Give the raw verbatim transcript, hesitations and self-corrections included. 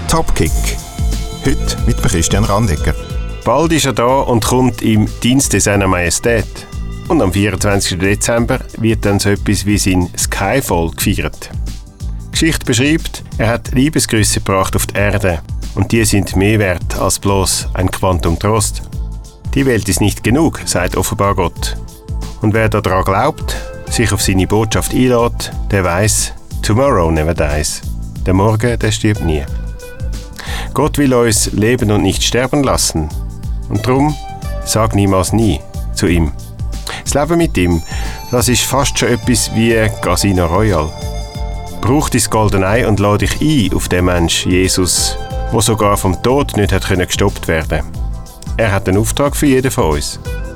Topkick. Heute mit Christian Randegger. Bald ist er da und kommt im Dienste seiner Majestät. Und am vierundzwanzigsten Dezember wird dann so etwas wie sein Skyfall gefeiert. Die Geschichte beschreibt, er hat Liebesgrüße gebracht auf die Erde. Und die sind mehr wert als bloß ein Quantum Trost. Die Welt ist nicht genug, sagt offenbar Gott. Und wer daran glaubt, sich auf seine Botschaft einlädt, der weiß, tomorrow never dies. Der Morgen, der stirbt nie. Gott will uns leben und nicht sterben lassen. Und darum sag niemals nie zu ihm. Das Leben mit ihm, das ist fast schon etwas wie Casino Royale. Brauch dein goldene Ei und lade dich ein auf den Mensch, Jesus, der sogar vom Tod nicht hat gestoppt werden. Er hat einen Auftrag für jeden von uns.